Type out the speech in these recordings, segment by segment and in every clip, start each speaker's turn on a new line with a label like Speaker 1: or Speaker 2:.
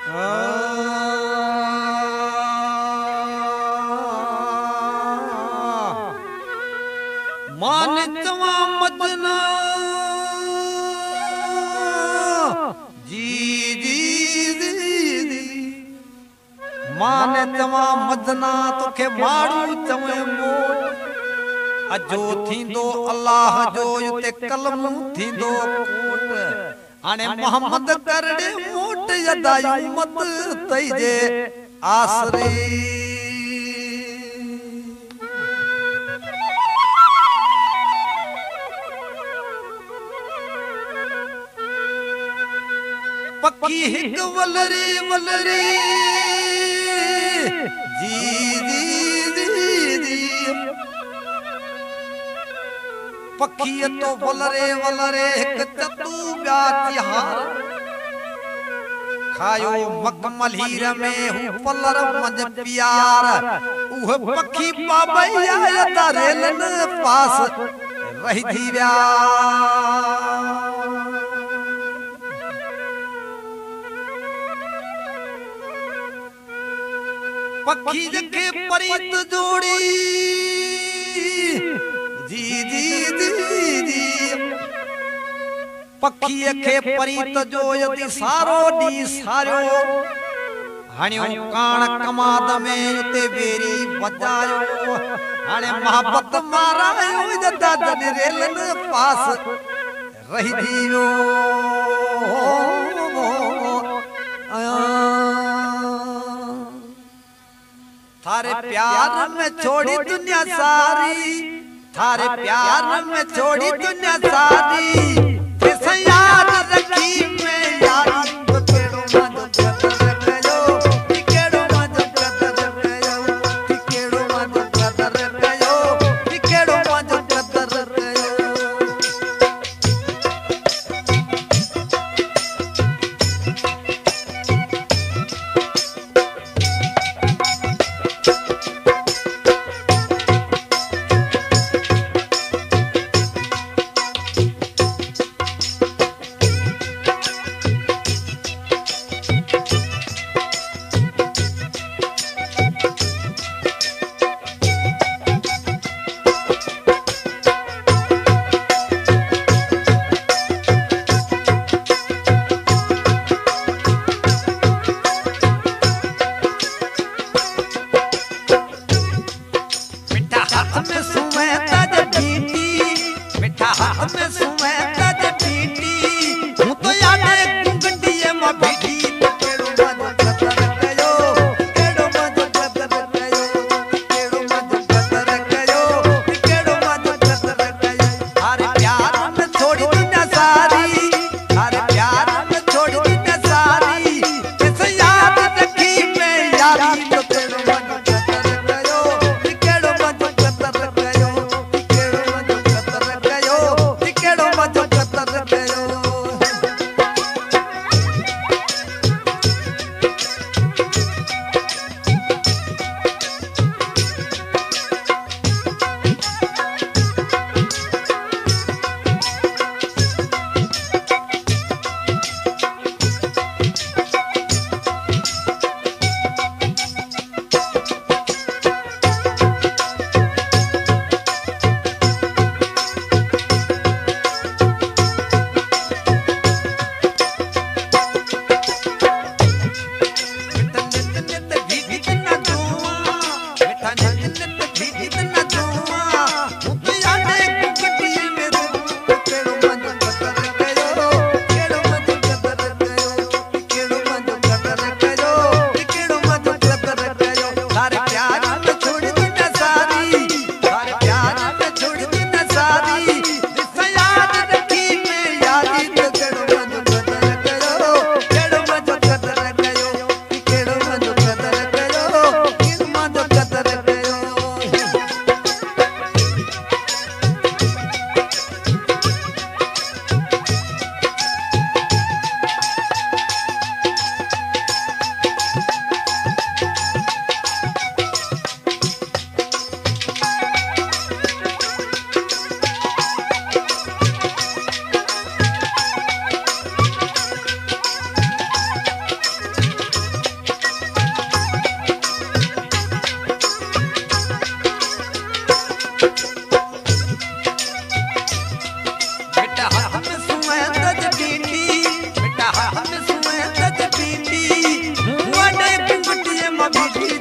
Speaker 1: मान तवा मदना जी जी जी मान तवा मदना तोखे मारू चवे मोट अजो थींदो अल्लाह जो ते कलम थींदो कोट हाणे मोहम्मद करड़े मोट यदाई मत तई जे आसरी पक्की हिक वलरी वलरी जी जी जी जी पक्की तो वलरे वलरे हिक चतू ब्या तिहार खायो मकमल हीर में हु पलर मज प्यार उह पक्की बाबैया यदा रेलन पास रही थी व्या पक्षी जके परीत जोड़ी जी जी जी जी पक्षी के परीत जो यदि सारो डी सारो हणियो कान कमाद में उते बेरी बजायो हाणे मोहब्बत मारायो जदा जन रेलन पास रही दियो थारे प्यार में छोड़ी दुनिया सारी थारे प्यार में छोड़ी दुनिया सारी कैसे याद रखी मैं यारी तो केड़ो मज कदर कयो केड़ो मज कदर कयो केड़ो मज कदर कयो केड़ो मज कदर कयो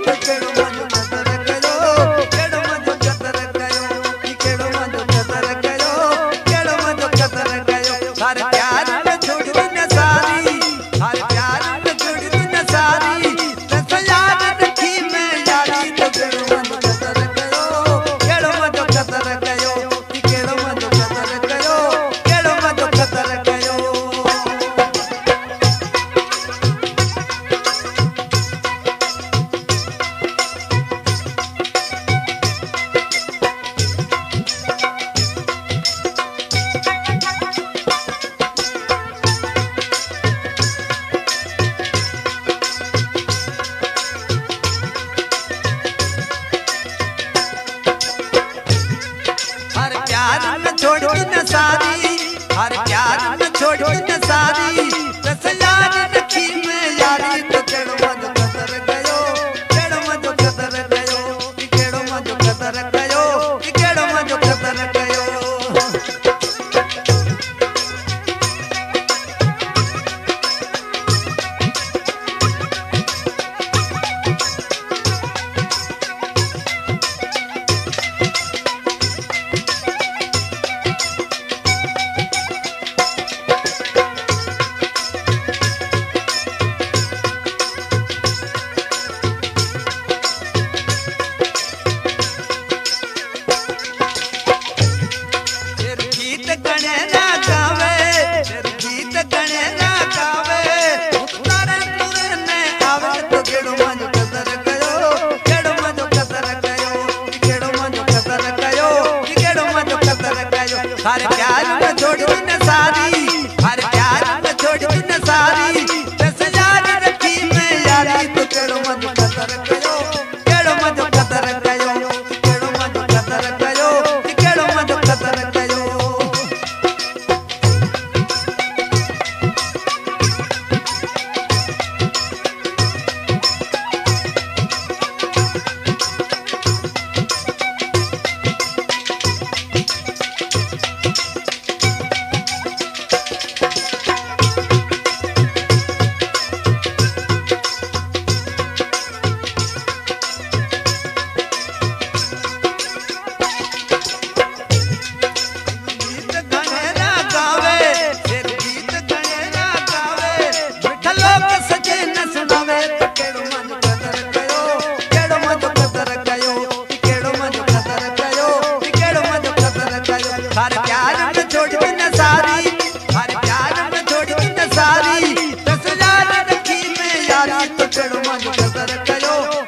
Speaker 1: तो केड़ो मजो कदर कयो केड़ो मजो कदर कयो केड़ो मजो कदर कयो केड़ो मजो कदर कयो थारे प्यार में छोड़ दुनिया सारी थारे प्यार में छोड़ दुनिया सारी तस याद रखी मैं यारी तो केड़ो मजो कदर कयो केड़ो मजो कदर कयो केड़ो मजो कदर कयो केड़ो मजो कदर कयो हर प्यार में छोड़ दुनिया सारी हर प्यार में छोड़ दुनिया सारी तस याद रखी मैं यारी तो केड़ो मजो कदर कयो केड़ो मजो कदर कयो केड़ो मजो कदर कयो केड़ो मजो कदर कयो गीत गणे ना गावे गीत गणे ना गावे तारे तुरे ने आवे तो केड़ो मजो कदर कयो केड़ो मजो कदर कयो केड़ो मजो कदर कयो केड़ो मजो कदर कयो थारे प्यार में छोड़ दुनिया सारी थारे प्यार में छोड़ दुनिया सारी तस याद रखी मैं यारी तो केड़ो मजो कदर कयो केड़ो मजो कदर कयो केड़ो मजो कदर कयो केड़ो मजो कदर कयो गीत गणे ना गावे गीत गणे ना गावे मिठा लोग सजे न सुनावे तो केड़ो मजो कदर कयो केड़ो मजो कदर कयो केड़ो मजो कदर कयो केड़ो मजो कदर कयो थारे प्यार में छोड़ दुनिया सारी थारे प्यार में छोड़ दुनिया सारी तस याद रखी मैं यारी तो केड़ो मजो कदर कयो